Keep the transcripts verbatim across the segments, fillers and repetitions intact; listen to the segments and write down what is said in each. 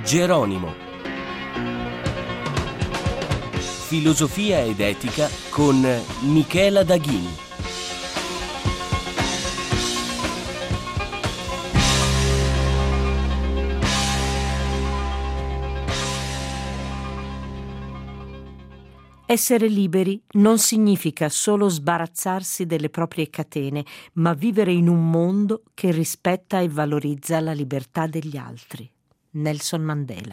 Geronimo. Filosofia ed etica con Michela Daghini. Essere liberi non significa solo sbarazzarsi delle proprie catene, ma vivere in un mondo che rispetta e valorizza la libertà degli altri. Nelson Mandela.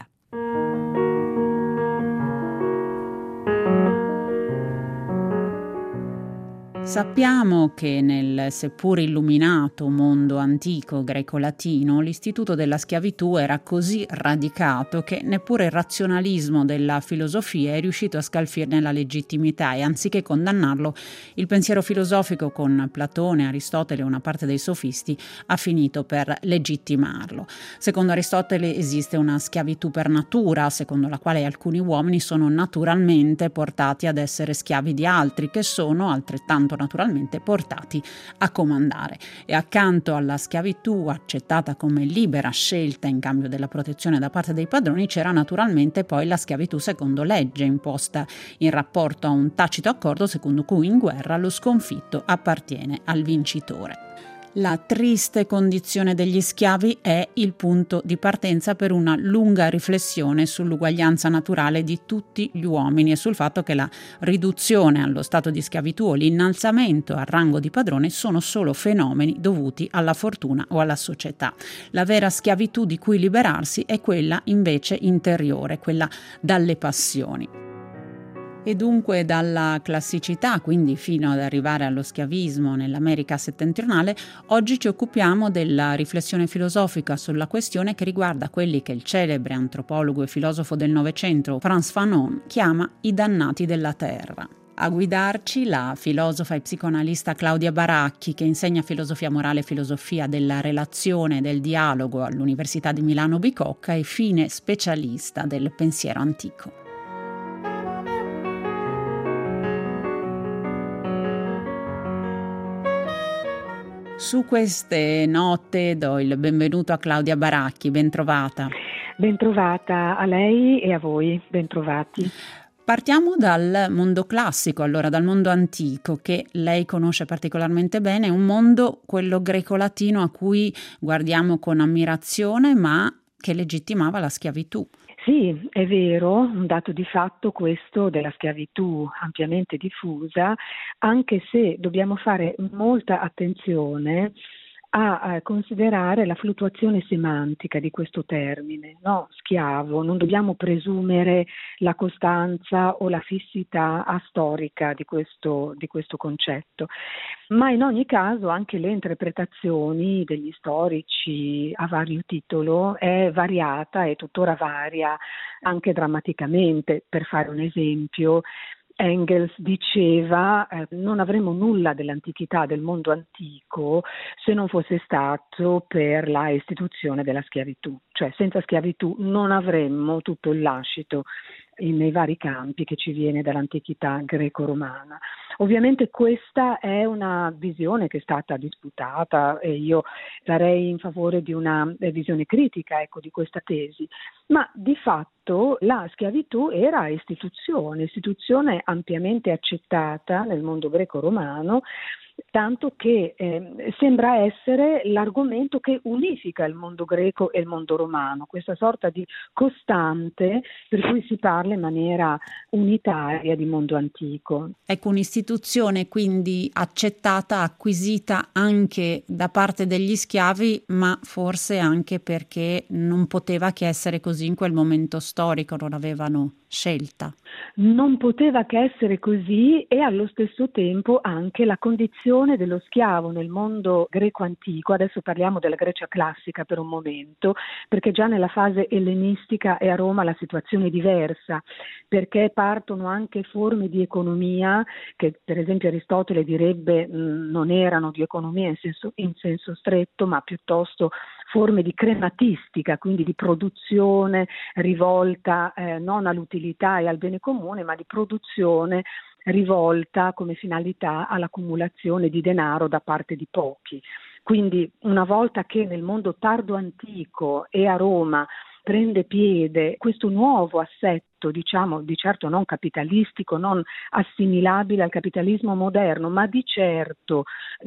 Sappiamo che nel seppur illuminato mondo antico greco-latino l'istituto della schiavitù era così radicato che neppure il razionalismo della filosofia è riuscito a scalfirne la legittimità e anziché condannarlo, il pensiero filosofico con Platone, Aristotele e una parte dei sofisti ha finito per legittimarlo. Secondo Aristotele esiste una schiavitù per natura, secondo la quale alcuni uomini sono naturalmente portati ad essere schiavi di altri, che sono altrettanto naturalmente portati a comandare. E accanto alla schiavitù accettata come libera scelta in cambio della protezione da parte dei padroni c'era naturalmente poi la schiavitù secondo legge, imposta in rapporto a un tacito accordo secondo cui in guerra lo sconfitto appartiene al vincitore. La triste condizione degli schiavi è il punto di partenza per una lunga riflessione sull'uguaglianza naturale di tutti gli uomini e sul fatto che la riduzione allo stato di schiavitù o l'innalzamento al rango di padrone sono solo fenomeni dovuti alla fortuna o alla società. La vera schiavitù di cui liberarsi è quella invece interiore, quella dalle passioni. E dunque dalla classicità, quindi fino ad arrivare allo schiavismo nell'America settentrionale, oggi ci occupiamo della riflessione filosofica sulla questione che riguarda quelli che il celebre antropologo e filosofo del Novecento Frantz Fanon chiama i dannati della terra. A guidarci la filosofa e psicoanalista Claudia Baracchi, che insegna filosofia morale e filosofia della relazione e del dialogo all'Università di Milano Bicocca e fine specialista del pensiero antico. Su queste note do il benvenuto a Claudia Baracchi, bentrovata. Bentrovata a lei e a voi, bentrovati. Partiamo dal mondo classico, allora dal mondo antico che lei conosce particolarmente bene, un mondo, quello greco-latino, a cui guardiamo con ammirazione ma che legittimava la schiavitù. Sì, è vero, un dato di fatto questo della schiavitù ampiamente diffusa, anche se dobbiamo fare molta attenzione a, a considerare la fluttuazione semantica di questo termine, no? Schiavo, non dobbiamo presumere la costanza o la fissità astorica di questo, di questo concetto, ma in ogni caso anche le interpretazioni degli storici a vario titolo è variata e tuttora varia anche drammaticamente. Per fare un esempio, Engels diceva eh, non avremo nulla dell'antichità, del mondo antico, se non fosse stato per la istituzione della schiavitù, cioè senza schiavitù non avremmo tutto il lascito in, nei vari campi che ci viene dall'antichità greco-romana. Ovviamente questa è una visione che è stata disputata e io sarei in favore di una visione critica, ecco, di questa tesi, ma di fatto la schiavitù era istituzione, istituzione ampiamente accettata nel mondo greco-romano, tanto che eh, sembra essere l'argomento che unifica il mondo greco e il mondo romano, questa sorta di costante per cui si parla in maniera unitaria di mondo antico. Ecco, un'istituzione quindi accettata, acquisita anche da parte degli schiavi, ma forse anche perché non poteva che essere così in quel momento storico, non avevano scelta. Non poteva che essere così e allo stesso tempo anche la condizione dello schiavo nel mondo greco antico, adesso parliamo della Grecia classica per un momento, perché già nella fase ellenistica e a Roma la situazione è diversa, perché partono anche forme di economia che per esempio Aristotele direbbe mh, non erano di economia in senso, in senso stretto, ma piuttosto forme di crematistica, quindi di produzione rivolta eh, non all'utilità e al bene comune, ma di produzione rivolta come finalità all'accumulazione di denaro da parte di pochi. Quindi una volta che nel mondo tardo antico e a Roma prende piede questo nuovo assetto, diciamo, di certo non capitalistico, non assimilabile al capitalismo moderno, ma di certo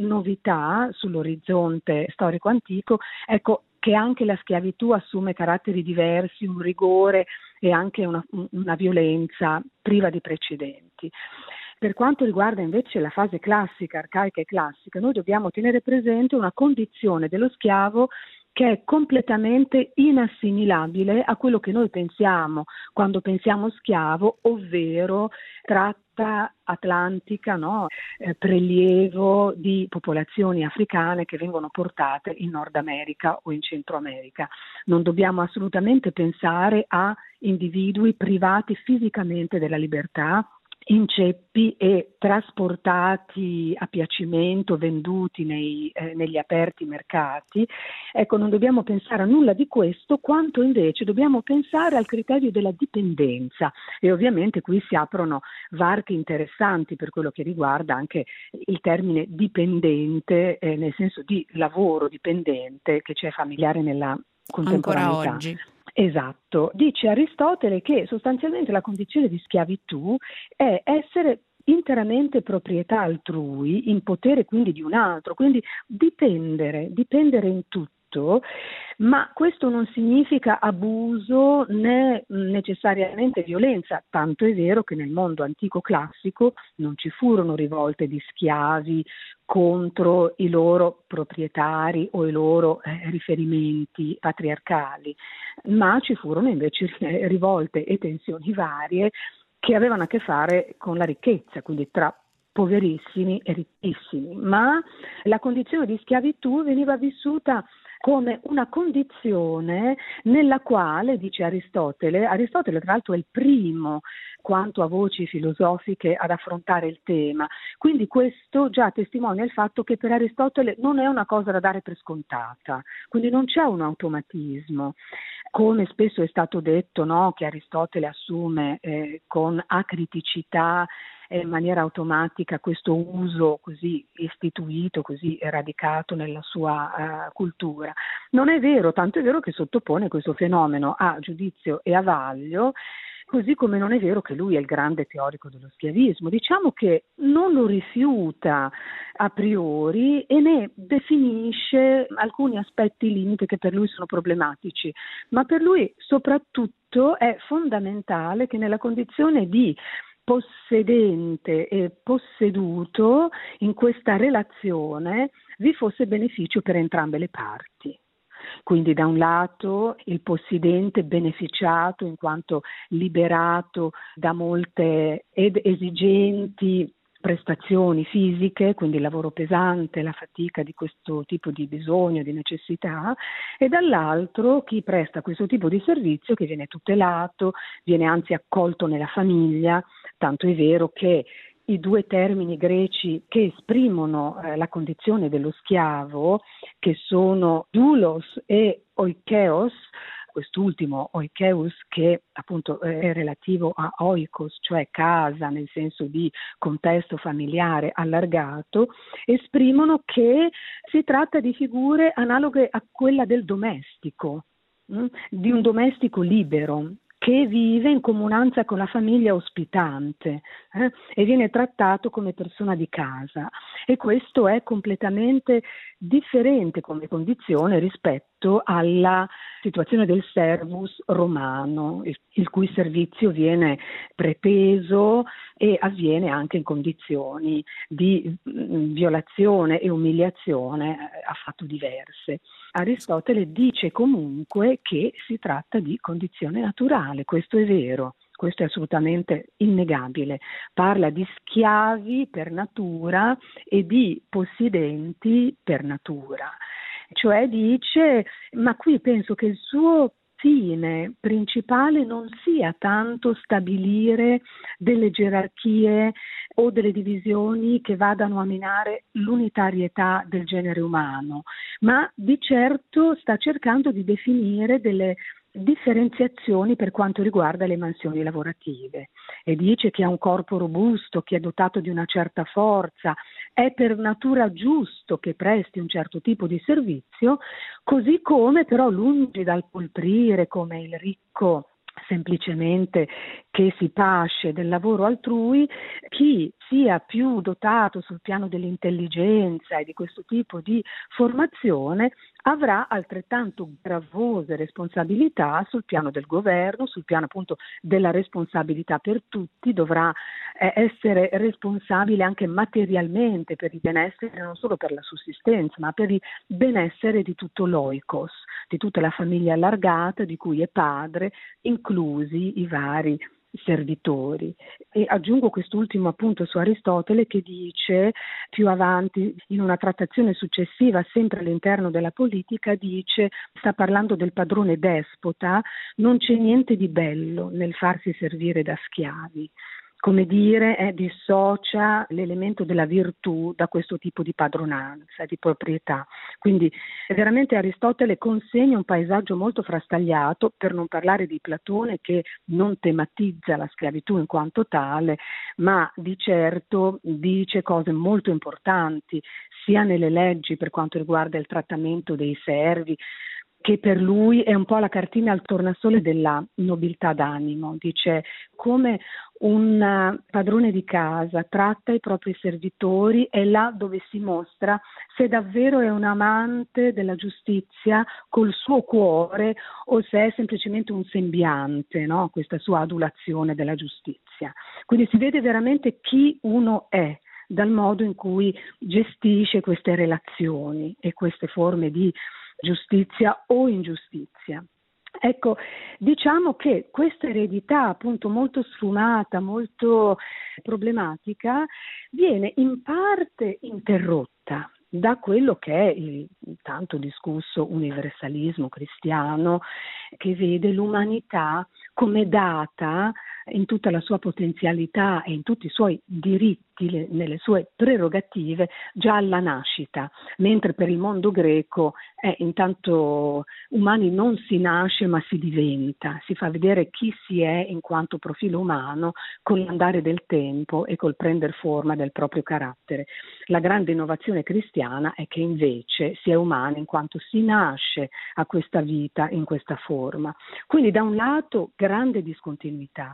novità sull'orizzonte storico antico, ecco che anche la schiavitù assume caratteri diversi, un rigore e anche una, una violenza priva di precedenti. Per quanto riguarda invece la fase classica, arcaica e classica, noi dobbiamo tenere presente una condizione dello schiavo che è completamente inassimilabile a quello che noi pensiamo quando pensiamo schiavo, ovvero tratta atlantica, no? eh, prelievo di popolazioni africane che vengono portate in Nord America o in Centro America. Non dobbiamo assolutamente pensare a individui privati fisicamente della libertà, in ceppi e trasportati a piacimento, venduti nei, eh, negli aperti mercati. Ecco, non dobbiamo pensare a nulla di questo, quanto invece dobbiamo pensare al criterio della dipendenza, e ovviamente qui si aprono varchi interessanti per quello che riguarda anche il termine dipendente, eh, nel senso di lavoro dipendente, che ci è familiare nella contemporaneità. Ancora oggi. Esatto, dice Aristotele che sostanzialmente la condizione di schiavitù è essere interamente proprietà altrui, in potere quindi di un altro, quindi dipendere, dipendere in tutto, ma questo non significa abuso né necessariamente violenza, tanto è vero che nel mondo antico classico non ci furono rivolte di schiavi contro i loro proprietari o i loro eh, riferimenti patriarcali, ma ci furono invece rivolte e tensioni varie che avevano a che fare con la ricchezza, quindi tra poverissimi e ricchissimi, ma la condizione di schiavitù veniva vissuta come una condizione nella quale, dice Aristotele, Aristotele tra l'altro è il primo quanto a voci filosofiche ad affrontare il tema, quindi questo già testimonia il fatto che per Aristotele non è una cosa da dare per scontata, quindi non c'è un automatismo, come spesso è stato detto, no, che Aristotele assume eh, con acriticità in maniera automatica questo uso così istituito, così radicato nella sua uh, cultura. Non è vero, tanto è vero che sottopone questo fenomeno a giudizio e a vaglio, così come non è vero che lui è il grande teorico dello schiavismo. Diciamo che non lo rifiuta a priori e ne definisce alcuni aspetti limite che per lui sono problematici, ma per lui soprattutto è fondamentale che nella condizione di possedente e posseduto in questa relazione vi fosse beneficio per entrambe le parti. Quindi da un lato il possidente beneficiato in quanto liberato da molte ed esigenti prestazioni fisiche, quindi il lavoro pesante, la fatica di questo tipo di bisogno, di necessità, e dall'altro chi presta questo tipo di servizio che viene tutelato, viene anzi accolto nella famiglia, tanto è vero che i due termini greci che esprimono eh, la condizione dello schiavo, che sono doulos e oikeos, quest'ultimo oikeus che appunto è relativo a oikos, cioè casa nel senso di contesto familiare allargato, esprimono che si tratta di figure analoghe a quella del domestico, mh? di un domestico libero che vive in comunanza con la famiglia ospitante eh, e viene trattato come persona di casa, e questo è completamente differente come condizione rispetto alla situazione del servus romano, il, il cui servizio viene preteso e avviene anche in condizioni di mh, violazione e umiliazione eh, affatto diverse. Aristotele dice comunque che si tratta di condizione naturale, questo è vero, questo è assolutamente innegabile. Parla di schiavi per natura e di possidenti per natura. Cioè dice, ma qui penso che il suo fine principale non sia tanto stabilire delle gerarchie o delle divisioni che vadano a minare l'unitarietà del genere umano, ma di certo sta cercando di definire delle differenziazioni per quanto riguarda le mansioni lavorative e dice che ha un corpo robusto, che è dotato di una certa forza, è per natura giusto che presti un certo tipo di servizio, così come però lungi dal poltrire come il ricco semplicemente che si pasce del lavoro altrui, chi sia più dotato sul piano dell'intelligenza e di questo tipo di formazione avrà altrettanto gravose responsabilità sul piano del governo, sul piano appunto della responsabilità per tutti, dovrà eh, essere responsabile anche materialmente per il benessere, non solo per la sussistenza, ma per il benessere di tutto l'oikos, di tutta la famiglia allargata di cui è padre, inclusi i vari servitori. E aggiungo quest'ultimo appunto su Aristotele, che dice più avanti in una trattazione successiva, sempre all'interno della politica, dice, sta parlando del padrone despota, non c'è niente di bello nel farsi servire da schiavi. Come dire, eh, dissocia l'elemento della virtù da questo tipo di padronanza, di proprietà. Quindi veramente Aristotele consegna un paesaggio molto frastagliato, per non parlare di Platone, che non tematizza la schiavitù in quanto tale, ma di certo dice cose molto importanti, sia nelle leggi per quanto riguarda il trattamento dei servi, che per lui è un po' la cartina al tornasole della nobiltà d'animo. Dice come un padrone di casa tratta i propri servitori è là dove si mostra se davvero è un amante della giustizia col suo cuore o se è semplicemente un sembiante, no? Questa sua adulazione della giustizia. Quindi si vede veramente chi uno è dal modo in cui gestisce queste relazioni e queste forme di giustizia o ingiustizia. Ecco, diciamo che questa eredità appunto molto sfumata, molto problematica, viene in parte interrotta da quello che è il tanto discusso universalismo cristiano, che vede l'umanità come data in tutta la sua potenzialità e in tutti i suoi diritti, le, nelle sue prerogative, già alla nascita, mentre per il mondo greco è intanto umani non si nasce ma si diventa, si fa vedere chi si è in quanto profilo umano con l'andare del tempo e col prender forma del proprio carattere. La grande innovazione cristiana è che invece si è umani in quanto si nasce a questa vita in questa forma. Quindi da un lato grande discontinuità,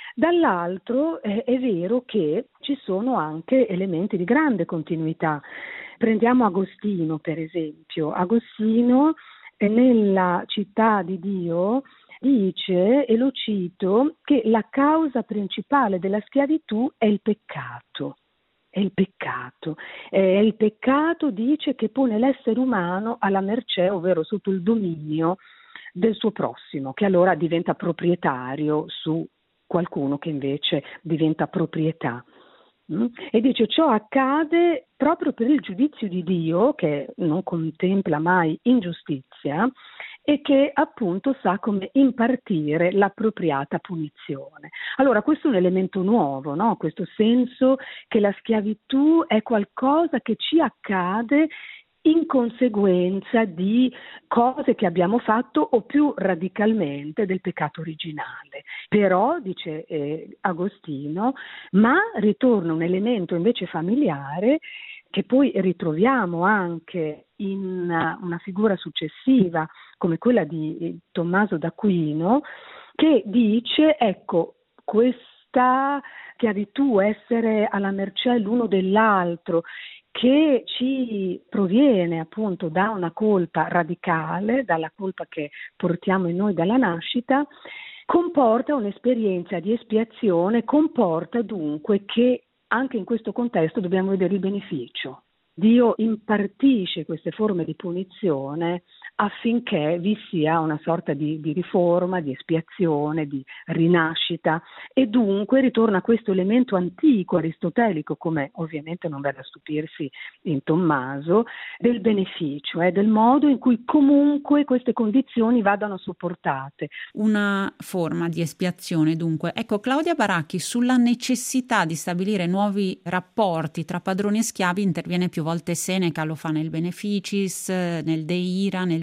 dall'altro eh, è vero che ci sono anche elementi di grande continuità. Prendiamo Agostino per esempio. Agostino eh, nella Città di Dio dice, e lo cito, che la causa principale della schiavitù è il peccato. È il peccato, è il peccato, dice, che pone l'essere umano alla mercé, ovvero sotto il dominio del suo prossimo, che allora diventa proprietario su qualcuno che invece diventa proprietà. Mm? E dice ciò accade proprio per il giudizio di Dio, che non contempla mai ingiustizia e che appunto sa come impartire l'appropriata punizione. Allora questo è un elemento nuovo, no? Questo senso che la schiavitù è qualcosa che ci accade in conseguenza di cose che abbiamo fatto o più radicalmente del peccato originale. Però, dice eh, Agostino, ma ritorna un elemento invece familiare che poi ritroviamo anche in una, una figura successiva come quella di Tommaso d'Aquino, che dice, ecco, questa schiavitù, essere alla mercé l'uno dell'altro, che ci proviene appunto da una colpa radicale, dalla colpa che portiamo in noi dalla nascita, comporta un'esperienza di espiazione, comporta dunque che anche in questo contesto dobbiamo vedere il beneficio. Dio impartisce queste forme di punizione affinché vi sia una sorta di, di riforma, di espiazione, di rinascita, e dunque ritorna questo elemento antico aristotelico, come ovviamente non verrà a stupirsi in Tommaso, del beneficio, eh, del modo in cui comunque queste condizioni vadano sopportate. Una forma di espiazione dunque. Ecco, Claudia Baracchi, sulla necessità di stabilire nuovi rapporti tra padroni e schiavi interviene più volte Seneca, lo fa nel Beneficis, nel De Ira, nel De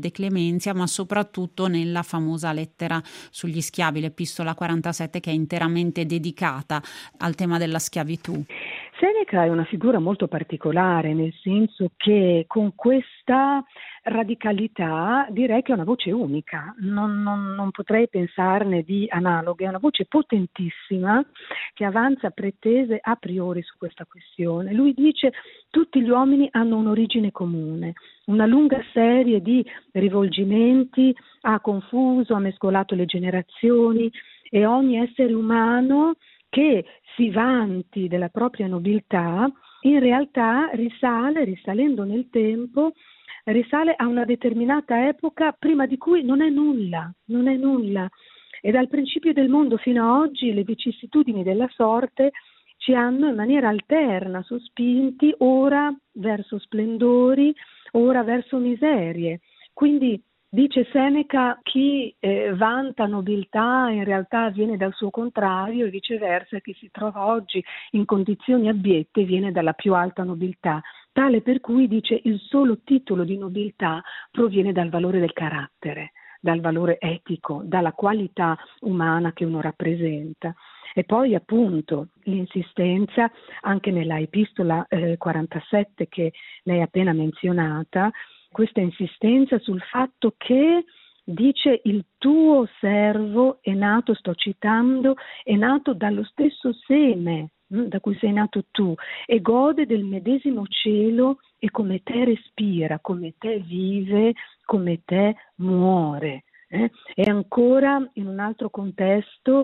De Clemenzia, ma soprattutto nella famosa lettera sugli schiavi, l'Epistola quarantasette, che è interamente dedicata al tema della schiavitù. Seneca è una figura molto particolare, nel senso che con questa radicalità direi che è una voce unica, non, non, non potrei pensarne di analoghe, è una voce potentissima che avanza pretese a priori su questa questione. Lui dice: tutti gli uomini hanno un'origine comune, una lunga serie di rivolgimenti ha confuso, ha mescolato le generazioni, e ogni essere umano che si vanti della propria nobiltà in realtà risale, risalendo nel tempo, risale a una determinata epoca prima di cui non è nulla, non è nulla. E dal principio del mondo fino a oggi le vicissitudini della sorte ci hanno in maniera alterna sospinti ora verso splendori, ora verso miserie. Quindi dice Seneca, chi eh, vanta nobiltà in realtà viene dal suo contrario, e viceversa chi si trova oggi in condizioni abbiette viene dalla più alta nobiltà, tale per cui dice il solo titolo di nobiltà proviene dal valore del carattere, dal valore etico, dalla qualità umana che uno rappresenta. E poi appunto l'insistenza anche nella Epistola eh, quarantasette che lei ha appena menzionata, questa insistenza sul fatto che dice il tuo servo è nato, sto citando, è nato dallo stesso seme mh, da cui sei nato tu, e gode del medesimo cielo, e come te respira, come te vive, come te muore. Eh? E ancora in un altro contesto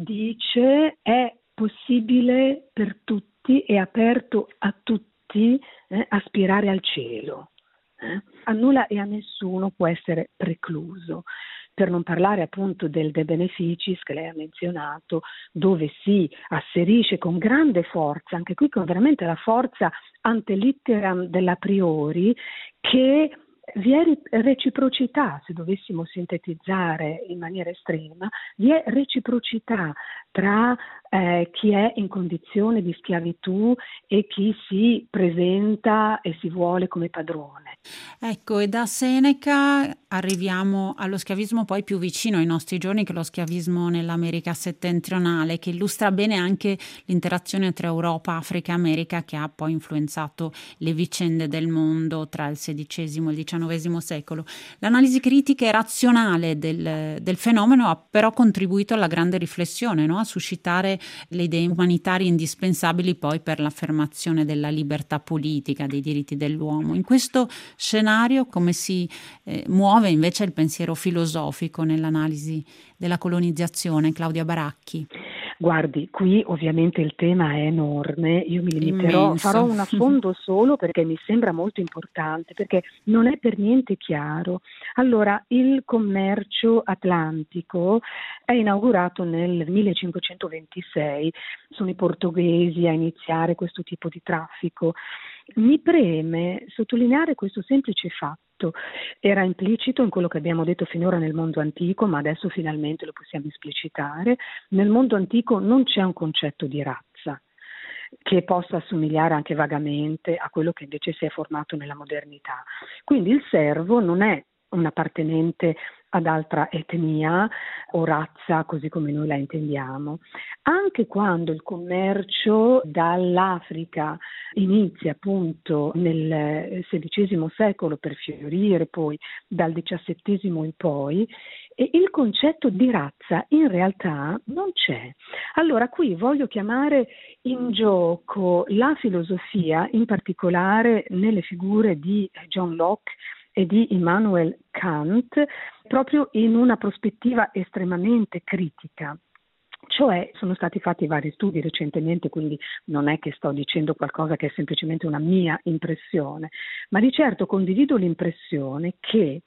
dice è possibile per tutti, è aperto a tutti eh, aspirare al cielo. Eh? A nulla e a nessuno può essere precluso, per non parlare appunto del De Beneficis che lei ha menzionato, dove si asserisce con grande forza, anche qui con veramente la forza ante litteram dell'a priori, che vi è reciprocità, se dovessimo sintetizzare in maniera estrema, vi è reciprocità tra eh, chi è in condizione di schiavitù e chi si presenta e si vuole come padrone. Ecco, e da Seneca arriviamo allo schiavismo poi più vicino ai nostri giorni, che è lo schiavismo nell'America settentrionale, che illustra bene anche l'interazione tra Europa, Africa e America, che ha poi influenzato le vicende del mondo tra il sedicesimo e il diciannovesimo secolo. L'analisi critica e razionale del, del fenomeno ha però contribuito alla grande riflessione, no? A suscitare le idee umanitarie indispensabili poi per l'affermazione della libertà politica, dei diritti dell'uomo. In questo scenario come si eh, muove invece il pensiero filosofico nell'analisi della colonizzazione, Claudia Baracchi? Guardi, qui ovviamente il tema è enorme, io mi limiterò, Immenso. farò un affondo solo perché mi sembra molto importante, perché non è per niente chiaro. Allora, il commercio atlantico è inaugurato nel millecinquecentoventisei, sono i portoghesi a iniziare questo tipo di traffico. Mi preme sottolineare questo semplice fatto. Era implicito in quello che abbiamo detto finora nel mondo antico, ma adesso finalmente lo possiamo esplicitare. Nel mondo antico non c'è un concetto di razza che possa assomigliare anche vagamente a quello che invece si è formato nella modernità. Quindi il servo non è un appartenente ad altra etnia o razza così come noi la intendiamo. Anche quando il commercio dall'Africa inizia appunto nel sedicesimo secolo per fiorire poi dal diciassettesimo in poi, e il concetto di razza in realtà non c'è. Allora qui voglio chiamare in gioco la filosofia, in particolare nelle figure di John Locke e di Immanuel Kant, proprio in una prospettiva estremamente critica. Cioè sono stati fatti vari studi recentemente, quindi non è che sto dicendo qualcosa che è semplicemente una mia impressione, ma di certo condivido l'impressione che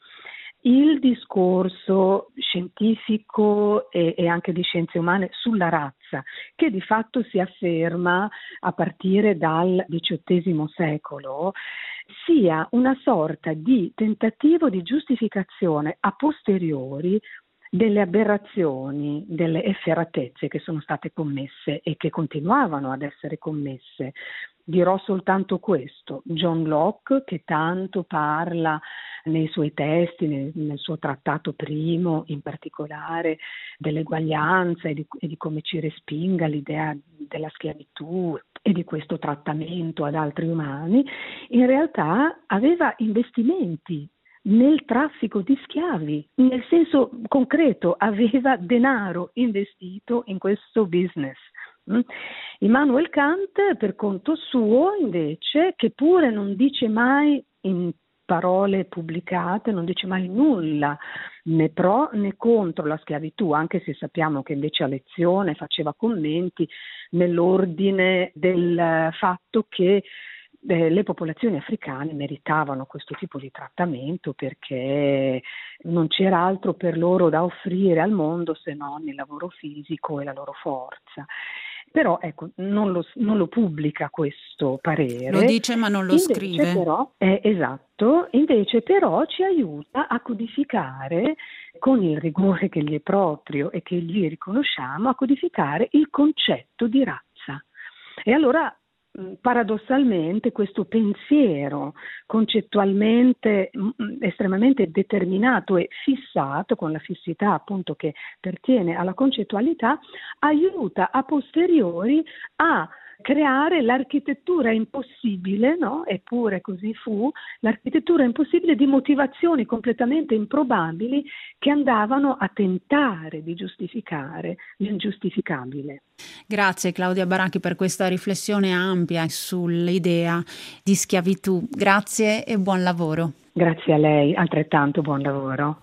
il discorso scientifico e, e anche di scienze umane sulla razza, che di fatto si afferma a partire dal diciottesimo secolo, sia una sorta di tentativo di giustificazione a posteriori delle aberrazioni, delle efferatezze che sono state commesse e che continuavano ad essere commesse. Dirò soltanto questo: John Locke, che tanto parla nei suoi testi, nel, nel suo trattato primo in particolare, dell'eguaglianza e di, e di come ci respinga l'idea della schiavitù e di questo trattamento ad altri umani, in realtà aveva investimenti nel traffico di schiavi, nel senso concreto, aveva denaro investito in questo business. Immanuel Kant, per conto suo, invece, che pure non dice mai in parole pubblicate, non dice mai nulla né pro né contro la schiavitù, anche se sappiamo che invece a lezione faceva commenti nell'ordine del fatto che eh, le popolazioni africane meritavano questo tipo di trattamento perché non c'era altro per loro da offrire al mondo se non il lavoro fisico e la loro forza. Però ecco, non lo, non lo pubblica questo parere. Lo dice ma non lo invece scrive. Però, eh, esatto, invece però ci aiuta a codificare, con il rigore che gli è proprio e che gli riconosciamo, a codificare il concetto di razza. E allora paradossalmente questo pensiero concettualmente mh, estremamente determinato e fissato, con la fissità appunto che pertiene alla concettualità, aiuta a posteriori a creare l'architettura impossibile, no? Eppure così fu, l'architettura impossibile di motivazioni completamente improbabili che andavano a tentare di giustificare l'ingiustificabile. Grazie Claudia Baracchi per questa riflessione ampia sull'idea di schiavitù. Grazie e buon lavoro. Grazie a lei, altrettanto buon lavoro.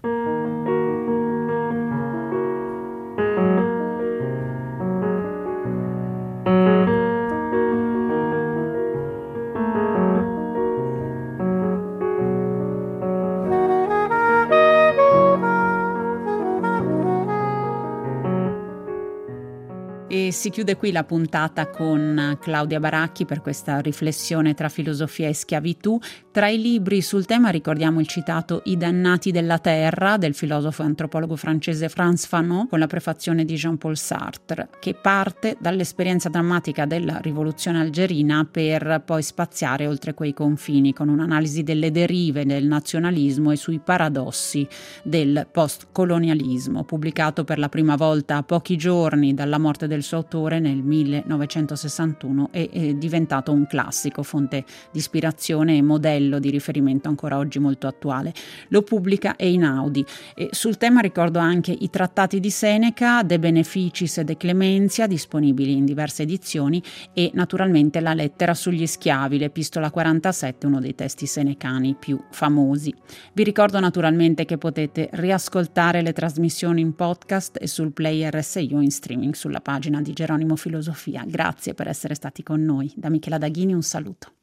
E si chiude qui la puntata con Claudia Baracchi per questa riflessione tra filosofia e schiavitù. Tra i libri sul tema ricordiamo il citato I dannati della terra del filosofo e antropologo francese Frantz Fanon, con la prefazione di Jean-Paul Sartre, che parte dall'esperienza drammatica della rivoluzione algerina per poi spaziare oltre quei confini con un'analisi delle derive del nazionalismo e sui paradossi del postcolonialismo, pubblicato per la prima volta a pochi giorni dalla morte del suo autore nel millenovecentosessantuno e è diventato un classico, fonte di ispirazione e modello di riferimento ancora oggi molto attuale. Lo pubblica Einaudi. E sul tema ricordo anche i trattati di Seneca, De Beneficis e De Clementia, disponibili in diverse edizioni, e naturalmente la lettera sugli schiavi, l'Epistola quarantasette, uno dei testi senecani più famosi. Vi ricordo naturalmente che potete riascoltare le trasmissioni in podcast e sul player S I O in streaming sulla pagina di Geronimo Filosofia. Grazie per essere stati con noi. Da Michela Daghini un saluto.